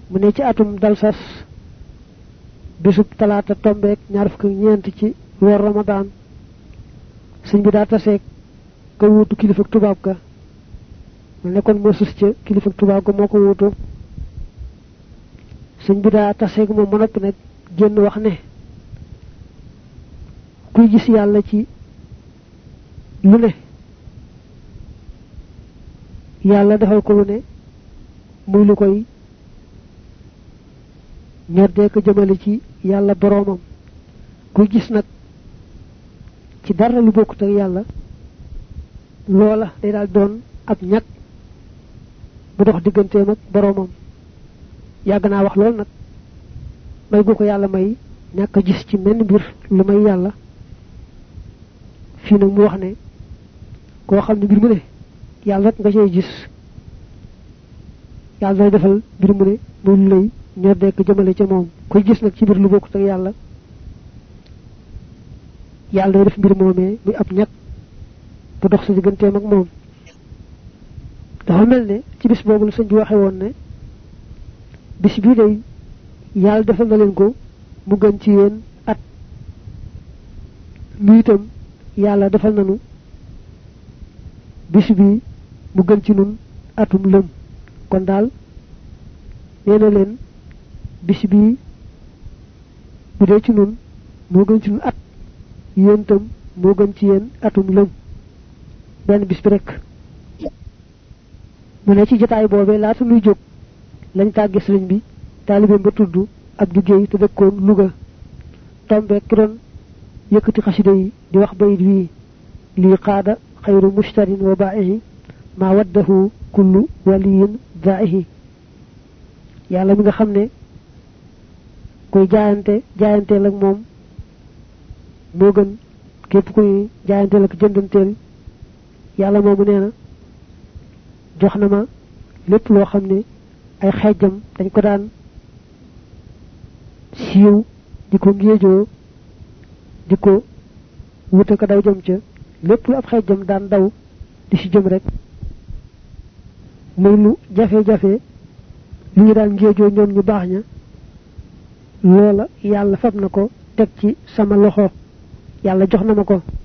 mu ne ci atum dalsas bisub talaata tombeek ñaar fukk ñeent ci weer ramadan sëñ bi daa taseeg ka wuutu kilifa tubaab ka mu ne kon moo sus ca kilifa tubaab ga moo ko wuutu sëñ bi daa taseeg moom ba noppi nag génn wax ne kuy gis yàlla ci lu ne yàlla defal ko lu ne muy lu koy ñoddee ko jëmale ci yàlla boroomam kuy gis nag ci dara lu bokkut ak yàlla loola day daal doon ab ñag bu dox digganteem ak boroomam yàgg naa wax lool nag may gu ko yàlla may ñàkk a gis ci menn mbir lu may yàlla fii nag mu wax ne koo xam ne mbir mu ne yàlla rek nga cay gis yàlla day defal mbir mu ne muy lu lay ñoo dekk jëmale ca moom koy gis nag ci mbir lu bokkut ak yàlla yàlla day def mbir moomee muy ab ñag bu dox sa digganteem ak moom dafa mel ne ci bis boobu la sëñ bi waxe woon ne bis bii day yàlla defal na leen ko mu gën ci yéen at lu itam yàlla defal nanu bis bi mu gën ci nun atum lëm kon daal nee na leen bis bi bu dee ci nun moo gën ci nun at yéen tam moo gën ci yéen atum lëm benn bis bi rek mu ne ci jotaay boobee laata nuy jóg lañ tàgge sëriñ bi taalibeem ba tudd Abdou Guèye te dëkkoon Louga tombe ki doon yëkkati xasida yi di wax bayit wii lii qaada xayru mushtarin wa baa'ihi ma waddahu kullu waliyin daa'ihi yàlla mi nga xam ne kuy jaayanteel ak moom moo gën képp kuy jaayanteel ak jëndanteel yàlla moomu nee na jox na ma lépp loo xam ne ay xeejam dañ ko daan siiw di ko ngéejoo di ko wute ko daw jëm ca lépp lu ab xeejam daan daw di ci jëm rek muy lu jafe-jafe lu ñu daan ngéejoo ñoom ñu baax ña loola yàlla fab na ko teg ci sama loxo yàlla jox na ma ko